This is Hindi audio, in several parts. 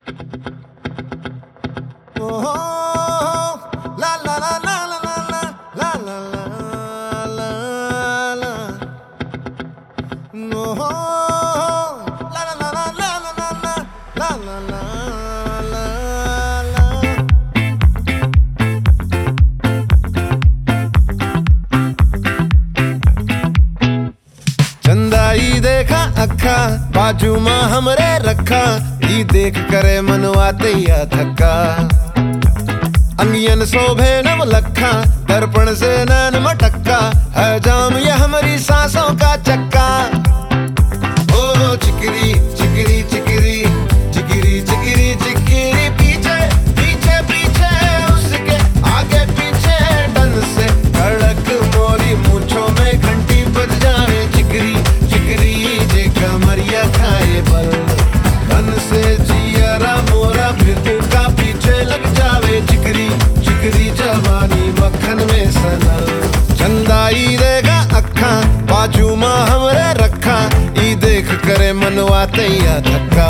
ओहो, ला ला ला ला ला ला ला ला ला ला, ओहो, ला ला ला ला ला ला ला ला ला ला। चंदाई देखा अखा बाजू मां हमरे रखा, ई देख करे मनवा तैया थका। अंगियन शोभे नव लखा, दर्पण से नैन मटक्का, है जाम ये हमारी सांसों का चक्का। ओ चिकरी चिकरी चिकरी चिकरी चिकरी चिकरी, पीछे पीछे पीछे उसके आगे पीछे, डन से धड़क मोरी मूंछों में घंटी बज जाए। चिकरी चिकरी जे कमरिया खाए बल, धन से जियरा मोरा फिर का पीछे लग जावे। चिकरी चिकरी जवानी मक्खन में सनल, चंदाई देगा अखा बाजू मां हमरे रखा, ई देख करे मनवा तैया थका।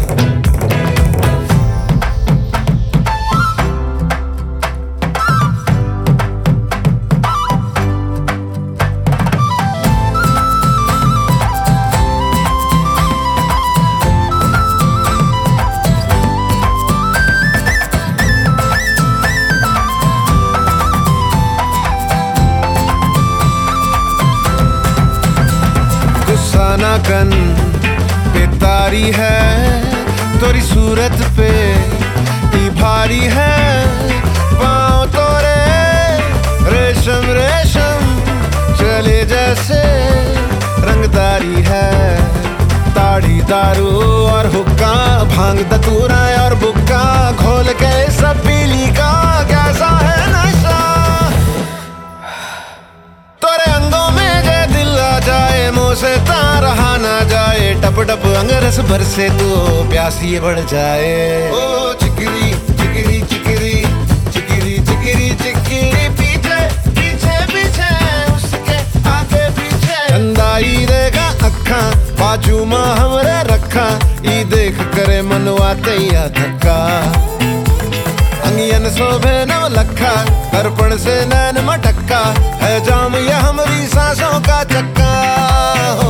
गुस्सा कन पे तारी है, तोरी सूरत पे ई भारी है। पाँव तोरे रेशम रेशम चले जैसे रंगदारी है। ताड़ी दारू और हुक्का, भांग दतूरा और बुक्का, घोल के सब पीली का कैसा है नशा। तोरे अंगों में जे दिल आ जाए, मुँह से रहा ना जाए। टप टप अंगरस भर से तो प्यासी बढ़ जाए। ओ चिकरी चिकरी चिकरी चिकरी चिकरी चिकरी, पीछे पीछे पीछे उसके आगे पीछे, चंदाई देगा अखा बाजू मां हमरे रखा, ई देख करे मनवा तैया थका। अंगियन शोभे नव लखा, दर्पण से नैन मटक्का, है जाम ये हमारी सांसों का चक्का। हो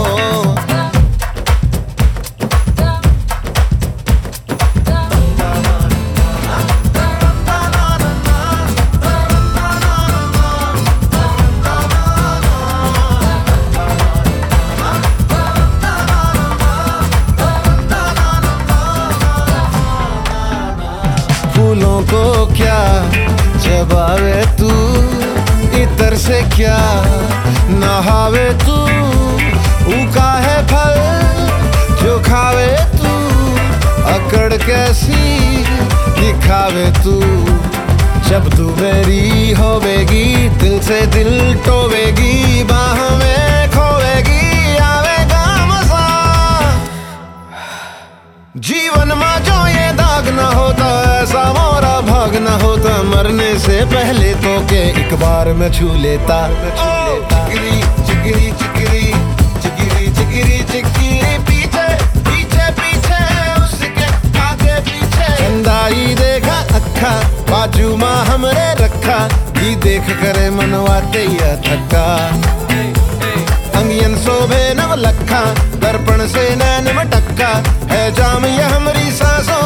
फूलों को क्या चबावे तू, इतर से क्या नहावे तू, उका है फल जो खावे तू, अकड़ कैसी दिखावे तू। जब तू मेरी होवेगी, दिल से दिल टोवेगी, बाह में खोवेगी, आवेगा मजा। जीवन में जो ये दाग न होता, ऐसा मोरा भाग न होता, मरने से पहले तो के एक बार मैं छू लेता। चिकरी चिकरी चिकरी चिकरी चिकरी चिकरी, पीछे पीछे पीछे उसके आगे पीछे, चंदाई देखा अखा बाजू मां हमरे रखा, ई देख करे मनवा तैया थका। अंगियन शोभे नव लखा, दर्पण से नैन मटक्का, है जाम ये हमारी सांसों